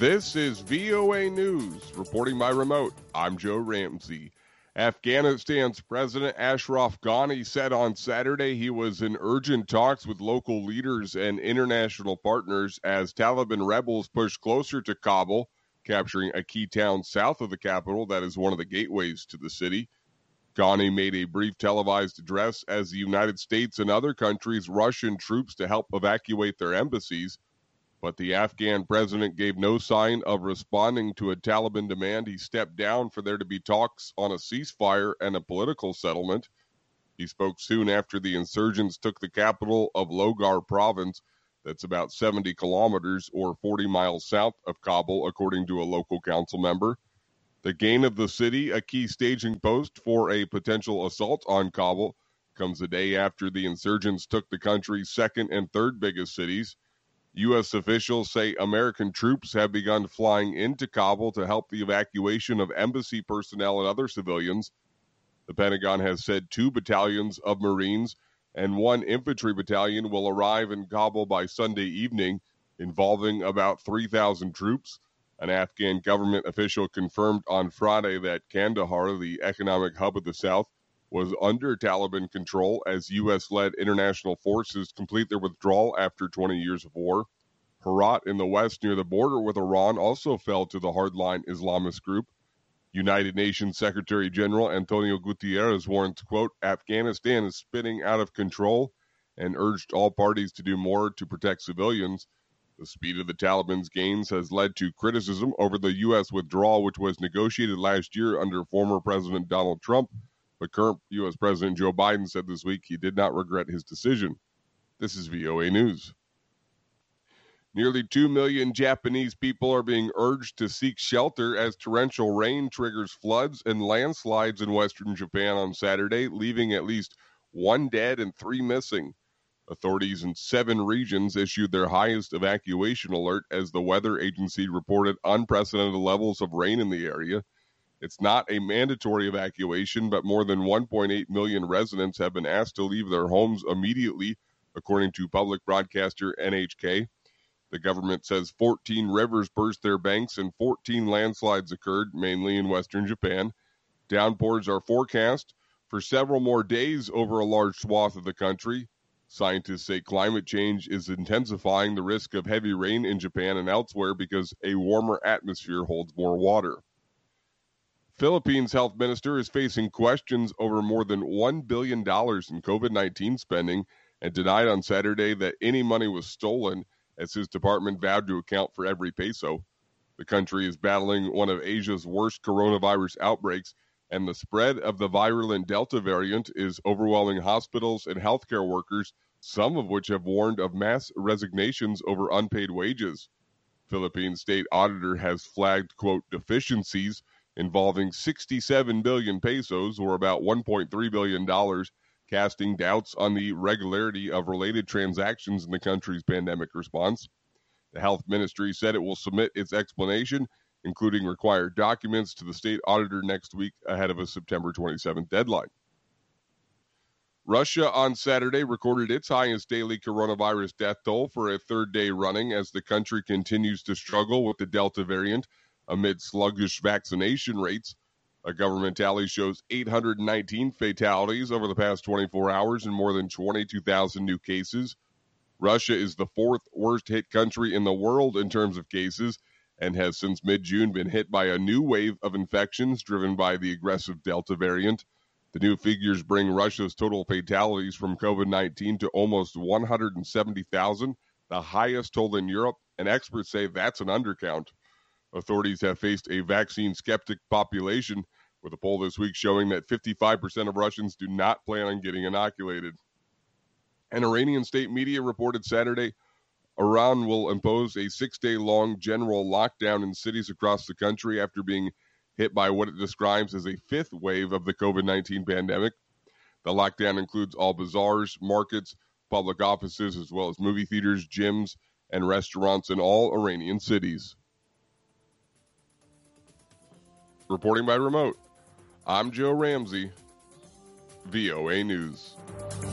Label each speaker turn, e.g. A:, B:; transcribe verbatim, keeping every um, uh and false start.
A: This is V O A News, reporting by remote. I'm Joe Ramsey. Afghanistan's President Ashraf Ghani said on Saturday he was in urgent talks with local leaders and international partners as Taliban rebels push closer to Kabul, capturing a key town south of the capital that is one of the gateways to the city. Ghani made a brief televised address as the United States and other countries rush in troops to help evacuate their embassies. But the Afghan president gave no sign of responding to a Taliban demand. He stepped down for there to be talks on a ceasefire and a political settlement. He spoke soon after the insurgents took the capital of Logar province, that's about seventy kilometers or forty miles south of Kabul, according to a local council member. The gain of the city, a key staging post for a potential assault on Kabul, comes a day after the insurgents took the country's second and third biggest cities. U S officials say American troops have begun flying into Kabul to help the evacuation of embassy personnel and other civilians. The Pentagon has said two battalions of Marines and one infantry battalion will arrive in Kabul by Sunday evening, involving about three thousand troops. An Afghan government official confirmed on Friday that Kandahar, the economic hub of the South, was under Taliban control as U S-led international forces complete their withdrawal after twenty years of war. Herat in the west near the border with Iran also fell to the hardline Islamist group. United Nations Secretary General Antonio Guterres warned, quote, Afghanistan is spinning out of control and urged all parties to do more to protect civilians. The speed of the Taliban's gains has led to criticism over the U S withdrawal, which was negotiated last year under former President Donald Trump. But current U S President Joe Biden said this week he did not regret his decision. This is V O A News. Nearly two million Japanese people are being urged to seek shelter as torrential rain triggers floods and landslides in western Japan on Saturday, leaving at least one dead and three missing. Authorities in seven regions issued their highest evacuation alert as the weather agency reported unprecedented levels of rain in the area. It's not a mandatory evacuation, but more than one point eight million residents have been asked to leave their homes immediately, according to public broadcaster N H K. The government says fourteen rivers burst their banks and fourteen landslides occurred, mainly in western Japan. Downpours are forecast for several more days over a large swath of the country. Scientists say climate change is intensifying the risk of heavy rain in Japan and elsewhere because a warmer atmosphere holds more water. Philippines' health minister is facing questions over more than one billion dollars in COVID nineteen spending and denied on Saturday that any money was stolen, as his department vowed to account for every peso. The country is battling one of Asia's worst coronavirus outbreaks, and the spread of the virulent Delta variant is overwhelming hospitals and healthcare workers, some of which have warned of mass resignations over unpaid wages. Philippine state auditor has flagged, quote, deficiencies involving sixty-seven billion pesos, or about one point three billion dollars, casting doubts on the regularity of related transactions in the country's pandemic response. The health ministry said it will submit its explanation, including required documents, to the state auditor next week ahead of a September twenty-seventh deadline. Russia on Saturday recorded its highest daily coronavirus death toll for a third day running as the country continues to struggle with the Delta variant amid sluggish vaccination rates. A government tally shows eight hundred nineteen fatalities over the past twenty-four hours and more than twenty-two thousand new cases. Russia is the fourth worst hit country in the world in terms of cases and has since mid-June been hit by a new wave of infections driven by the aggressive Delta variant. The new figures bring Russia's total fatalities from COVID nineteen to almost one hundred seventy thousand, the highest toll in Europe, and experts say that's an undercount. Authorities have faced a vaccine-skeptic population, with a poll this week showing that fifty-five percent of Russians do not plan on getting inoculated. An Iranian state media reported Saturday Iran will impose a six-day-long general lockdown in cities across the country after being hit by what it describes as a fifth wave of the COVID nineteen pandemic. The lockdown includes all bazaars, markets, public offices, as well as movie theaters, gyms, and restaurants in all Iranian cities. Reporting by remote, I'm Joe Ramsey, V O A News.